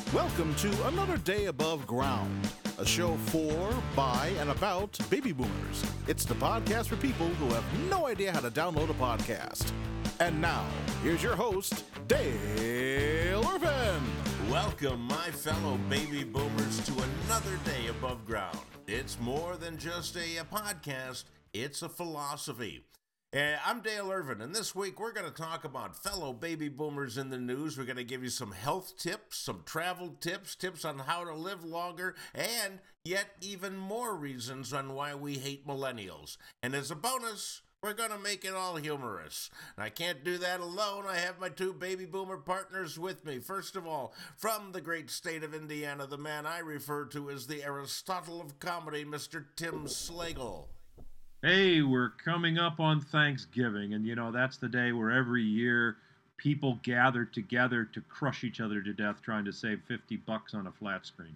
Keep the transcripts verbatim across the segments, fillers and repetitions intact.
Welcome to Another Day Above Ground, a show for, by, and about baby boomers. It's the podcast for people who have no idea how to download a podcast. And now, here's your host, Dale Irvin. Welcome, my fellow baby boomers, to another day above ground. It's more than just a, a podcast, it's a philosophy. Uh, I'm Dale Irvin, and this week we're going to talk about fellow baby boomers in the news. We're going to give you some health tips, some travel tips, tips on how to live longer, and yet even more reasons on why we hate millennials. And as a bonus, we're going to make it all humorous. And I can't do that alone. I have my two baby boomer partners with me. First of all, from the great state of Indiana, the man I refer to as the Aristotle of comedy, Mister Tim Slagle. Hey, we're coming up on Thanksgiving, and you know, that's the day where every year people gather together to crush each other to death trying to save fifty bucks on a flat screen.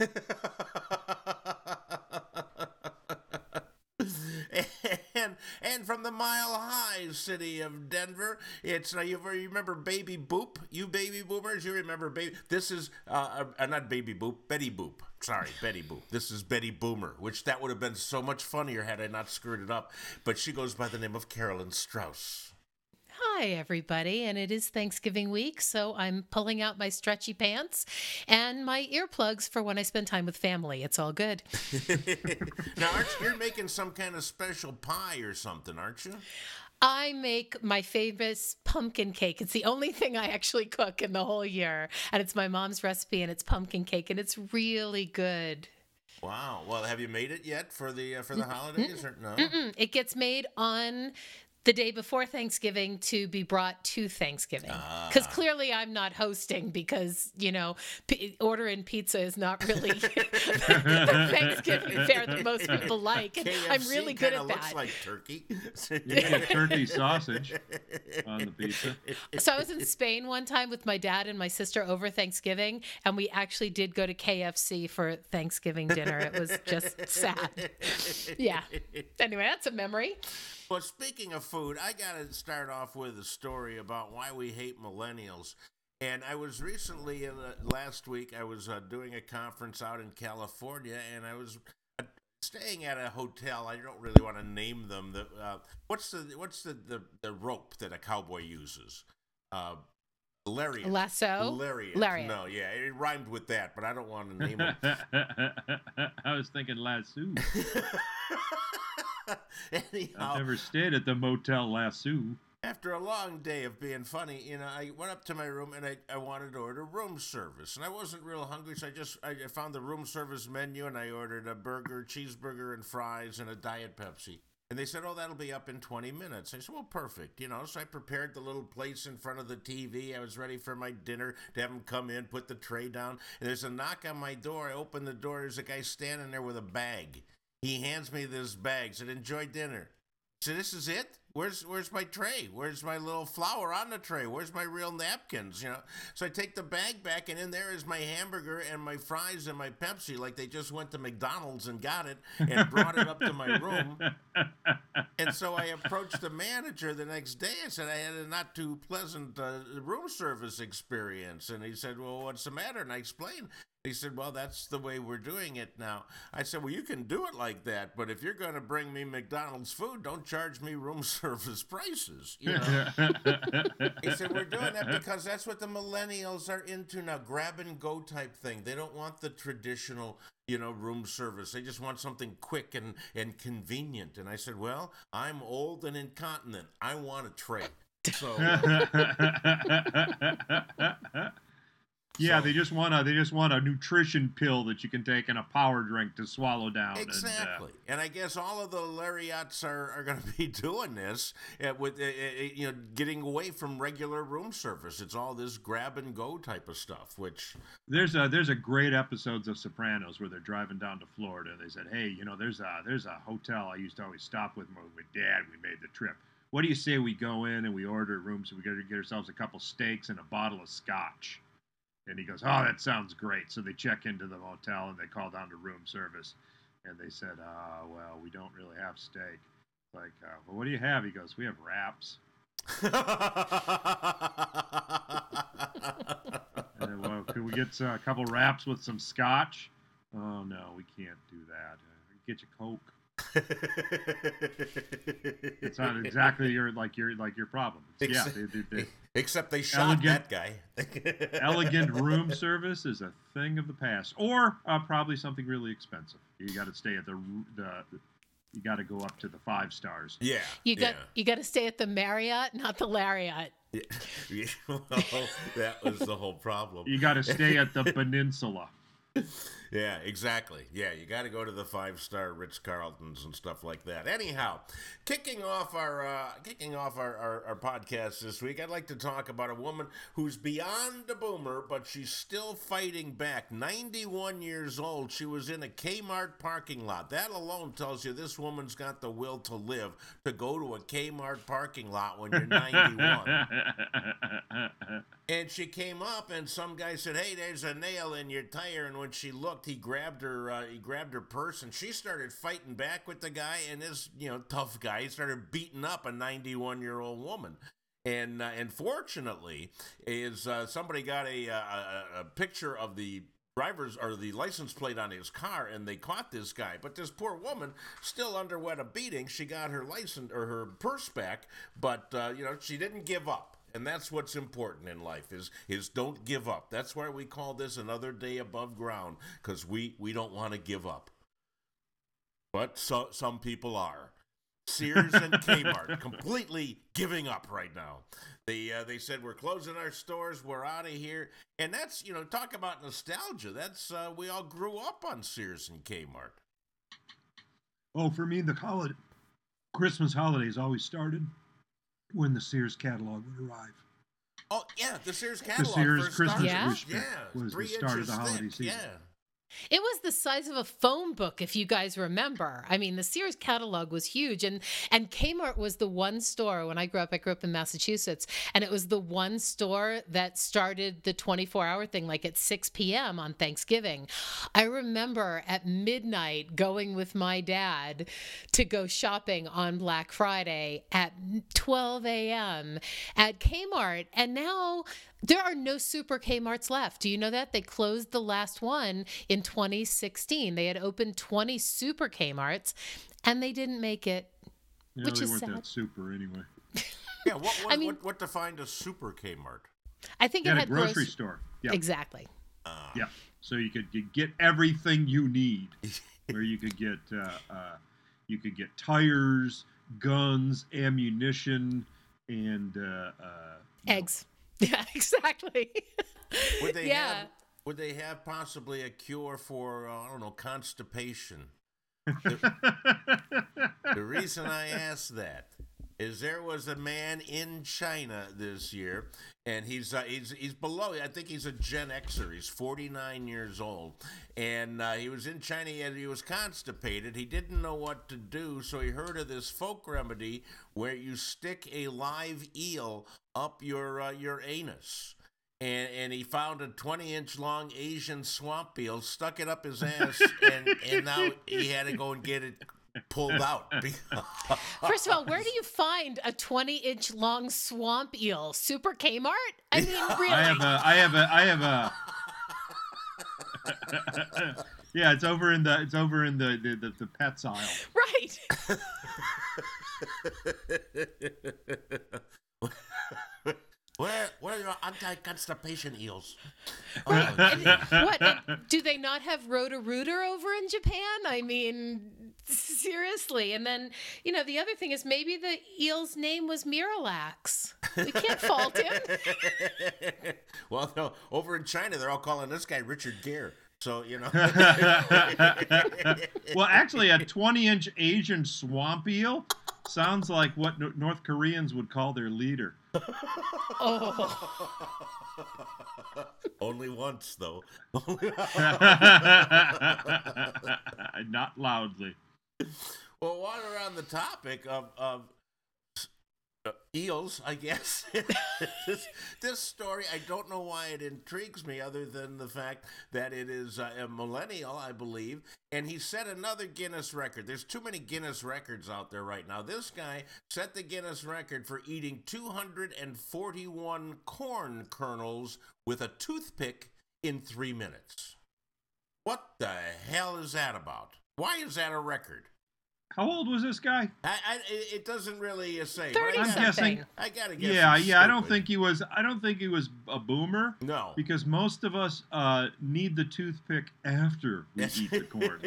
and and from the mile-high city of Denver, it's, uh, you remember Baby Boop? You baby boomers, you remember Baby... This is, uh, uh, not Baby Boop, Betty Boop. Sorry, Betty Boop. This is Betty Boomer, which that would have been so much funnier had I not screwed it up. But she goes by the name of Carolyn Strauss. Hi, everybody, and it is Thanksgiving week, so I'm pulling out my stretchy pants and my earplugs for when I spend time with family. It's all good. Now, aren't you, you're making some kind of special pie or something, aren't you? I make my favorite pumpkin cake. It's the only thing I actually cook in the whole year, and it's my mom's recipe, and it's pumpkin cake, and it's really good. Wow. Well, have you made it yet for the uh, for the holidays? Or no? Mm-mm. It gets made on the day before Thanksgiving to be brought to Thanksgiving. Because ah. clearly I'm not hosting because, you know, p- ordering pizza is not really the Thanksgiving fare that most people like. And K F C I'm really good at that. Looks like turkey. You get turkey sausage on the pizza. So I was in Spain one time with my dad and my sister over Thanksgiving, and we actually did go to K F C for Thanksgiving dinner. It was just sad. Yeah. Anyway, that's a memory. Well, speaking of food, I got to start off with a story about why we hate millennials. And I was recently, in the, last week, I was uh, doing a conference out in California, and I was uh, staying at a hotel. I don't really want to name them. The, uh, what's the what's the, the, the rope that a cowboy uses? Uh, Lariat. Lasso? Lariat. Lariat. No, yeah, it rhymed with that, but I don't want to name it. I was thinking lasso. Anyhow, I've never stayed at the Motel Lasso. After a long day of being funny, you know, I went up to my room and I, I wanted to order room service. And I wasn't real hungry, so I just I found the room service menu and I ordered a burger, cheeseburger, and fries, and a Diet Pepsi. And they said, oh, that'll be up in twenty minutes. I said, well, perfect. You know, so I prepared the little plates in front of the T V. I was ready for my dinner to have them come in, put the tray down. And there's a knock on my door. I open the door. There's a guy standing there with a bag. He hands me this bag, said, enjoy dinner. So this is it? Where's where's my tray? Where's my little flour on the tray? Where's my real napkins? You know. So I take the bag back, and in there is my hamburger and my fries and my Pepsi, like they just went to McDonald's and got it and brought it up to my room. And so I approached the manager the next day. I said I had a not too pleasant uh, room service experience, and he said, "Well, what's the matter?" And I explained. He said, well, that's the way we're doing it now. I said, well, you can do it like that, but if you're going to bring me McDonald's food, don't charge me room service prices. You know? He said, we're doing that because that's what the millennials are into now, grab and go type thing. They don't want the traditional, you know, room service. They just want something quick and, and convenient. And I said, well, I'm old and incontinent. I want a tray. So... Yeah, so, they just want a they just want a nutrition pill that you can take in a power drink to swallow down. Exactly, and, uh, and I guess all of the Lariats are, are going to be doing this uh, with uh, uh, you know getting away from regular room service. It's all this grab and go type of stuff. Which there's a there's a great episodes of Sopranos where they're driving down to Florida. They said, hey, you know, there's a there's a hotel I used to always stop with my with Dad. We made the trip. What do you say we go in and we order a room so we got to get ourselves a couple steaks and a bottle of scotch? And he goes, oh, that sounds great. So they check into the motel and they call down to room service. And they said, uh, well, we don't really have steak. Like, uh, well, what do you have? He goes, we have wraps. And then, well, could we gets a couple wraps with some scotch. Oh no, we can't do that. Uh, get you Coke. It's not exactly your like your like your problem. It's, yeah, they, they, they, except they shot elegant, that guy. Elegant room service is a thing of the past, or uh, probably something really expensive. You got to stay at the the. You got to go up to the five stars. Yeah, you got yeah. you got to stay at the Marriott, not the Lariat. Yeah. Yeah. Well, that was the whole problem. You got to stay at the Peninsula. Yeah, exactly. Yeah, you got to go to the five-star Ritz-Carltons and stuff like that. Anyhow, kicking off our uh, kicking off our, our, our podcast this week, I'd like to talk about a woman who's beyond a boomer, but she's still fighting back. ninety-one years old. She was in a Kmart parking lot. That alone tells you this woman's got the will to live, to go to a Kmart parking lot when you're ninety-one. And she came up, and some guy said, "Hey, there's a nail in your tire." And when she looked, he grabbed her. Uh, he grabbed her purse, and she started fighting back with the guy. And this, you know, tough guy, he started beating up a ninety-one-year-old woman. And uh, and fortunately, is uh, somebody got a, a a picture of the driver's or the license plate on his car, and they caught this guy. But this poor woman still underwent a beating. She got her license or her purse back, but uh, you know, she didn't give up. And that's what's important in life is is don't give up. That's why we call this another day above ground, because we, we don't want to give up. But so, some people are. Sears and Kmart completely giving up right now. They uh, they said, we're closing our stores, we're out of here. And that's, you know, talk about nostalgia. That's uh, we all grew up on Sears and Kmart. Oh, for me, the holiday, Christmas holidays always started when the Sears catalog would arrive. Oh, yeah, the Sears catalog. The Sears first Christmas Yeah. wish Yeah, was three the start of inches the holiday thick, season. yeah. It was the size of a phone book, if you guys remember. I mean, the Sears catalog was huge, and and Kmart was the one store. When I grew up, I grew up in Massachusetts, and it was the one store that started the twenty-four hour thing, like at six p.m. on Thanksgiving. I remember at midnight going with my dad to go shopping on Black Friday at twelve a.m. at Kmart, and now there are no super Kmarts left. Do you know that? They closed the last one in twenty sixteen. They had opened twenty super Kmarts, and they didn't make it, Yeah, which they is weren't sad. that super anyway. Yeah, what what, I mean- what what defined a super Kmart? I think They it had a had grocery gross- store. Yeah, Exactly. Uh, yeah. So you could you get everything you need. Where you could get uh, uh, you could get tires, guns, ammunition, and uh, uh, Eggs. Yeah, exactly. Would they Yeah. have would they have possibly a cure for uh, I don't know, constipation? The, the reason I ask that is there was a man in China this year, and he's uh, he's he's below. I think he's a Gen Xer. He's forty-nine years old, and uh, he was in China and he was constipated. He didn't know what to do, so he heard of this folk remedy where you stick a live eel up your uh, your anus. And, and he found a twenty inch long Asian swamp eel, stuck it up his ass, and, and now he had to go and get it pulled out. First of all, where do you find a twenty inch long swamp eel? Super Kmart? I mean, really? I have a I have a I have a yeah, it's over in the it's over in the the, the, the pets aisle. Right. Where where are your anti-constipation eels? Right. Oh, And what? and do they not have Roto-Rooter over in Japan? I mean, seriously. And then, you know, the other thing is maybe the eel's name was Miralax. We can't fault him. Well, no, over in China, they're all calling this guy Richard Gere. So, you know. Well, actually, a twenty inch Asian swamp eel sounds like what no- North Koreans would call their leader. Oh. Only once, though. Not loudly. Well, while we're on the topic of, of uh, eels, I guess, this, this story, I don't know why it intrigues me other than the fact that it is uh, a millennial, I believe, and he set another Guinness record. There's too many Guinness records out there right now. This guy set the Guinness record for eating two hundred forty-one corn kernels with a toothpick in three minutes. What the hell is that about? Why is that a record? How old was this guy? I, I, it doesn't really say. thirty but I I'm gotta, guessing. I gotta guess. Yeah, he's yeah. I don't stupid. think he was. I don't think he was a boomer. No. Because most of us uh, need the toothpick after we eat the corn.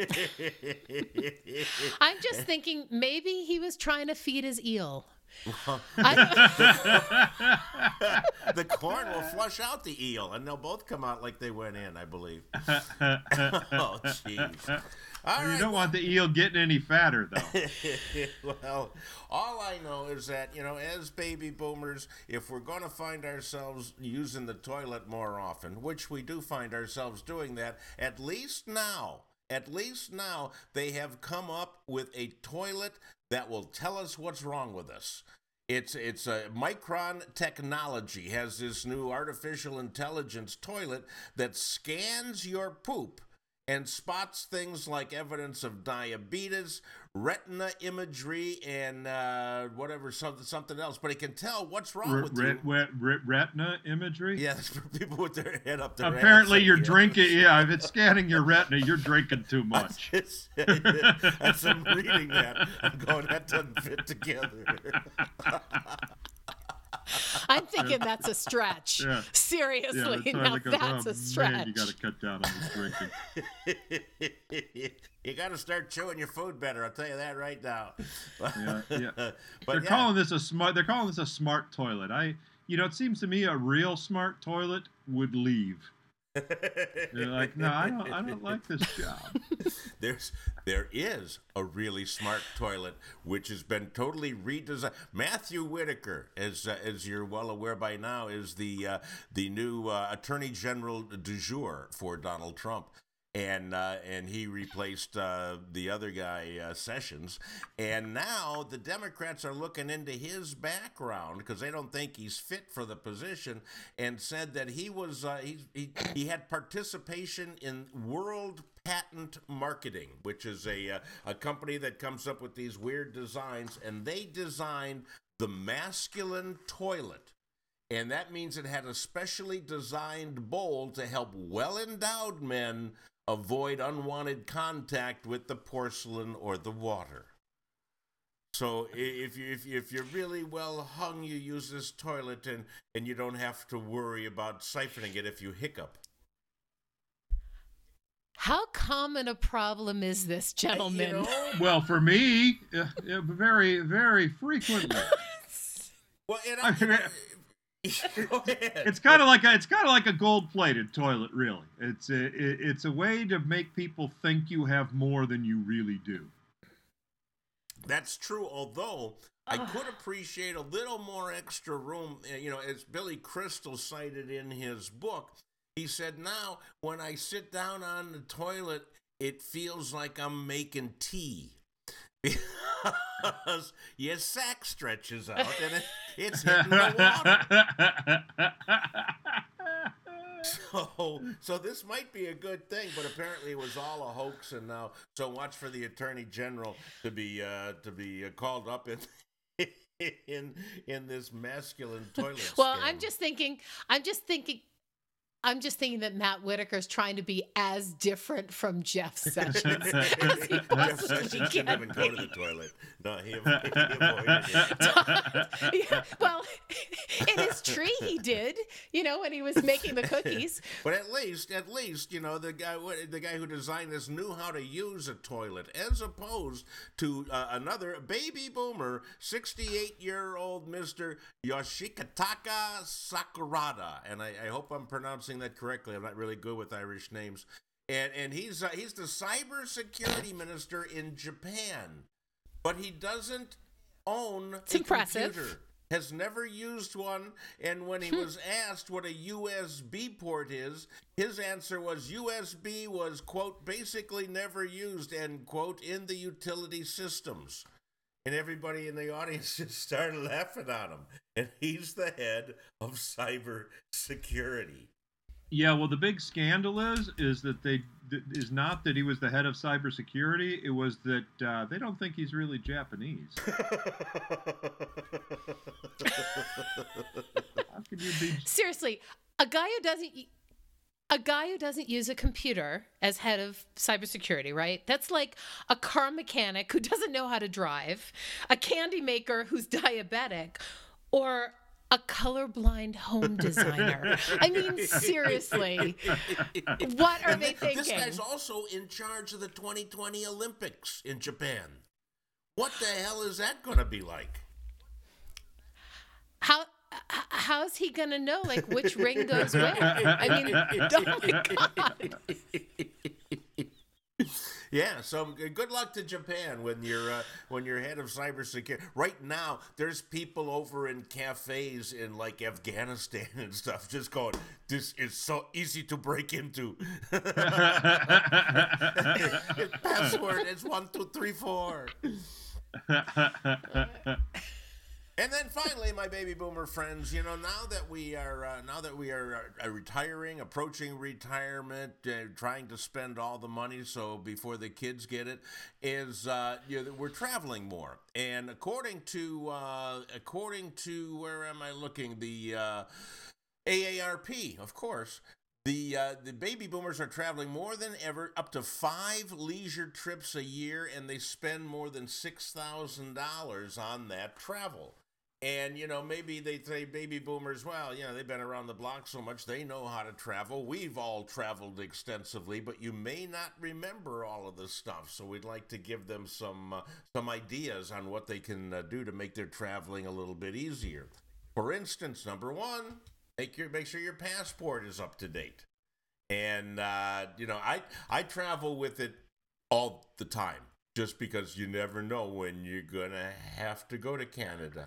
I'm just thinking maybe he was trying to feed his eel. I, The corn will flush out the eel, and they'll both come out like they went in, I believe. Oh, jeez. All You right, don't want the eel getting any fatter, though. well, all I know is that, you know, as baby boomers, if we're going to find ourselves using the toilet more often, which we do find ourselves doing that, at least now, at least now, they have come up with a toilet that will tell us what's wrong with us. It's it's a Micron Technology has this new artificial intelligence toilet that scans your poop and spots things like evidence of diabetes, retina imagery, and uh, whatever, something, something else. But it can tell what's wrong Re- with re- you. re- re- retina imagery? Yeah, that's for people with their head up their Apparently ass. you're Yeah. drinking. Yeah, if it's scanning your retina, you're drinking too much. As I'm reading that, I'm going, that doesn't fit together. I'm thinking that's a stretch. Yeah. Seriously, Yeah, it's now like a- that's oh, a stretch. Man, you got to cut down on this drinking. You got to start chewing your food better. I'll tell you that right now. Yeah, yeah. But They're yeah. calling this a smart. They're calling this a smart toilet. I, you know, it seems to me a real smart toilet would leave. They're like, no, I don't. I don't like this job. There's there is a really smart toilet which has been totally redesigned. Matthew Whitaker, as uh, as you're well aware by now, is the uh, the new uh, Attorney General du jour for Donald Trump. And uh, and he replaced uh, the other guy, uh, Sessions. And now the Democrats are looking into his background because they don't think he's fit for the position, and said that he was uh, he, he he had participation in World Patent Marketing, which is a uh, a company that comes up with these weird designs, and they designed the masculine toilet. And that means it had a specially designed bowl to help well-endowed men avoid unwanted contact with the porcelain or the water. So if you if, if you're really well hung, you use this toilet, and, and you don't have to worry about siphoning it if you hiccup. How common a problem is this, gentlemen? You know? Well, for me, uh, uh, very, very frequently. Well, and I I, mean, Go ahead. It's kind of like a, it's kind of like a gold-plated toilet, really. It's a, it, it's a way to make people think you have more than you really do. That's true, although I could appreciate a little more extra room. uh, You know, as Billy Crystal cited in his book, he said, now when I sit down on the toilet, it feels like I'm making tea. Because your sack stretches out and it, it's hitting the water. So, so this might be a good thing, but apparently it was all a hoax, and now so watch for the Attorney General to be uh, to be uh, called up in in in this masculine toilet. Well, scam. I'm just thinking. I'm just thinking. I'm just thinking that Matt Whitaker's trying to be as different from Jeff Sessions as he Jeff possibly Sessions can didn't even go to be. the toilet. No, he, he avoided it. Yeah, well, in his tree he did, you know, when he was making the cookies. But at least, at least, you know, the guy, the guy who designed this knew how to use a toilet, as opposed to uh, another baby boomer, sixty-eight-year-old Mister Yoshikataka Sakurada, and I, I hope I'm pronouncing that correctly. I'm not really good with Irish names, and and he's uh, he's the cybersecurity minister in Japan, but he doesn't own It's a impressive. computer. Has never used one, and when he was asked what a U S B port is, his answer was U S B was, quote, basically never used, end quote, in the utility systems. And everybody in the audience just started laughing at him. And he's the head of cyber security. Yeah, well, the big scandal is is that they th- is not that he was the head of cybersecurity. It was that uh, they don't think he's really Japanese. How could you be? Seriously, a guy who doesn't a guy who doesn't use a computer as head of cybersecurity, right? That's like a car mechanic who doesn't know how to drive, a candy maker who's diabetic, or a colorblind home designer. I mean, seriously, what are And they th- thinking? This guy's also in charge of the twenty twenty Olympics in Japan. What the hell is that going to be like? How h- how's he gonna know like which ring goes where? I mean, oh my God. Yeah, so g- good luck to Japan when you're uh, when you're head of cybersecurity. Right now, there's people over in cafes in like Afghanistan and stuff just going, "This is so easy to break into." Password is one two three four. And then finally, my baby boomer friends, you know, now that we are uh, now that we are uh, retiring, approaching retirement, uh, trying to spend all the money so before the kids get it, is uh, you know, we're traveling more. And according to uh, according to where am I looking? The uh, A A R P, of course. The uh, the baby boomers are traveling more than ever, up to five leisure trips a year, and they spend more than six thousand dollars on that travel. And, you know, maybe they say baby boomers, well, you know, they've been around the block so much, they know how to travel. We've all traveled extensively, but you may not remember all of this stuff. So we'd like to give them some uh, some ideas on what they can uh, do to make their traveling a little bit easier. For instance, number one, make your make sure your passport is up to date. And, uh, you know, I I travel with it all the time. Just because you never know when you're going to have to go to Canada.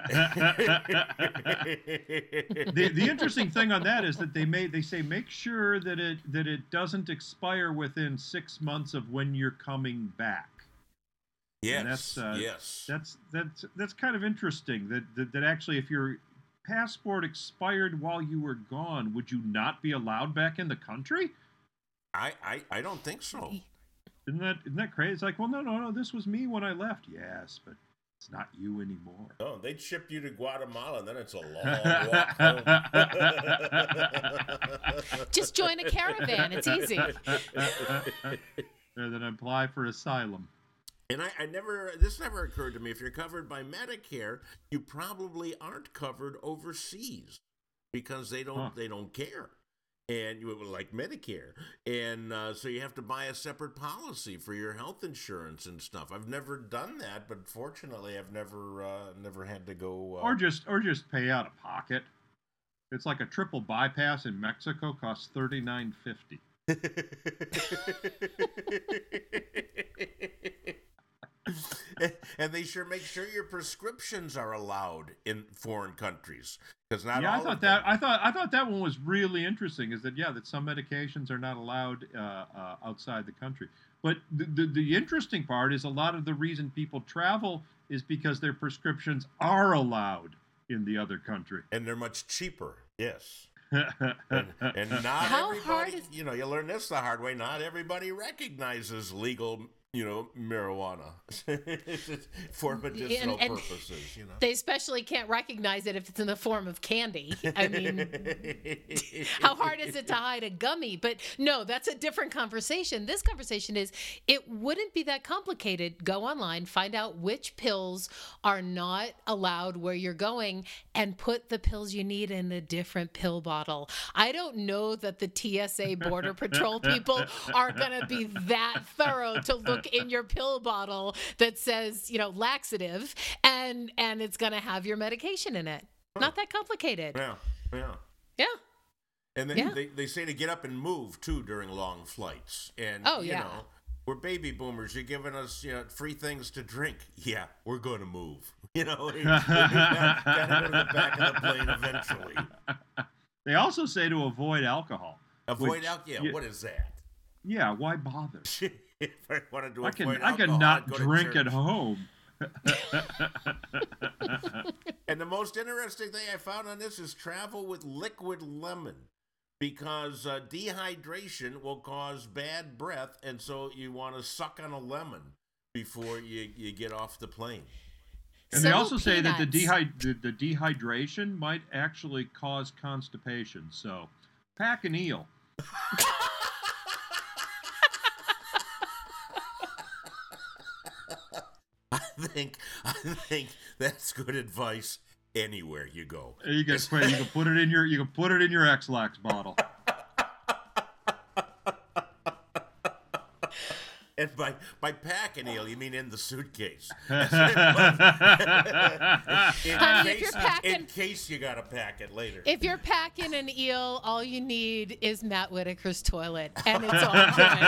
the the interesting thing on that is that they may they say make sure that it that it doesn't expire within six months of when you're coming back. Yes, And that's, uh, yes. That's that's that's kind of interesting. That, that that actually, if your passport expired while you were gone, would you not be allowed back in the country? I, I, I don't think so. Isn't that isn't that crazy? It's like, well, no, no, no. This was me when I left. Yes, but it's not you anymore. No, they'd ship you to Guatemala, and then it's a long walk home. Just join a caravan. It's easy. And then apply for asylum. And I, I never, this never occurred to me. If you're covered by Medicare, you probably aren't covered overseas because they don't, Huh. they don't care. And you like Medicare, and uh, so you have to buy a separate policy for your health insurance and stuff. I've never done that, but fortunately, I've never uh, never had to go. Uh... Or just or just pay out of pocket. It's like a triple bypass in Mexico costs thirty-nine fifty. And they sure make sure your prescriptions are allowed in foreign countries, because not Yeah, all I thought of that them. I thought I thought that one was really interesting. Is that yeah that some medications are not allowed uh, uh, outside the country. But the, the the interesting part is a lot of the reason people travel is because their prescriptions are allowed in the other country. And they're much cheaper. Yes. And, and not How everybody, hard is- you know, you learn this the hard way. Not everybody recognizes legal, you know, marijuana for medicinal and purposes, you know. They especially can't recognize it if it's in the form of candy. I mean, how hard is it to hide a gummy? But no, that's a different conversation. This conversation is, it wouldn't be that complicated. Go online, find out which pills are not allowed where you're going, and put the pills you need in a different pill bottle. I don't know that the T S A Border Patrol people are going to be that thorough to look in your pill bottle that says, you know, laxative, and and it's going to have your medication in it. Not that complicated. Yeah, yeah. Yeah. And then Yeah. they, they say to get up and move, too, during long flights. And, Oh, you yeah. know, we're baby boomers. You're giving us, you know, free things to drink. Yeah, we're going to move. You know, we got to go to the back of the plane eventually. They also say to avoid alcohol. Avoid which- alcohol. Yeah, yeah. what is that? Yeah, why bother? If I wanted to I avoid can alcohol, I can I'd not go to drink at church. home. And the most interesting thing I found on this is travel with liquid lemon, because uh, dehydration will cause bad breath, and so you want to suck on a lemon before you, you get off the plane. And So they also say that the, peanuts. dehy- the, the dehydration might actually cause constipation. So pack an eel. I think I think that's good advice anywhere you go. You can you can put it in your you can put it in your X-Lax bottle. And by by pack an eel, you mean in the suitcase. in, Honey, if case, you're packing- in case you gotta pack it later. If you're packing an eel, all you need is Matt Whitaker's toilet, and it's all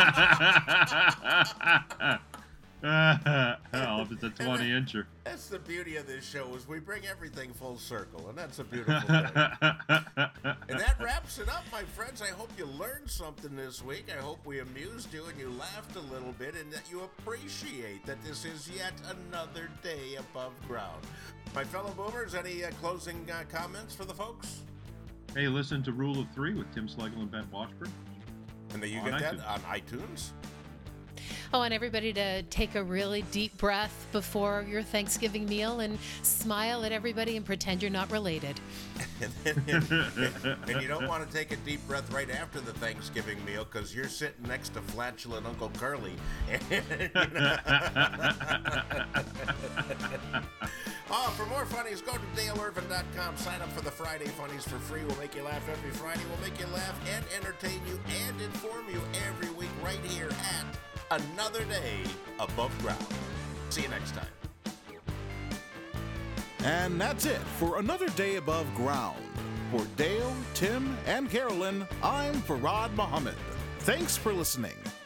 good. Well, if it's a twenty incher. That's the beauty of this show, is we bring everything full circle, and that's a beautiful thing. And that wraps it up, my friends. I hope you learned something this week. I hope we amused you and you laughed a little bit, and that you appreciate that this is yet another day above ground. My fellow boomers, any uh, closing uh, comments for the folks? Hey, listen to Rule of Three with Tim Schlegel and Ben Washburn. And then you On get that iTunes. on iTunes? I want everybody to take a really deep breath before your Thanksgiving meal and smile at everybody and pretend you're not related. and, then, and, and you don't want to take a deep breath right after the Thanksgiving meal, because you're sitting next to flatulent Uncle Curly. Oh, for more funnies, go to Dale Irvin dot com. Sign up for the Friday Funnies for free. We'll make you laugh every Friday. We'll make you laugh and entertain you and inform you every week right here at Another Day Above Ground. See you next time. And that's it for Another Day Above Ground. For Dale, Tim, and Carolyn, I'm Farad Muhammad. Thanks for listening.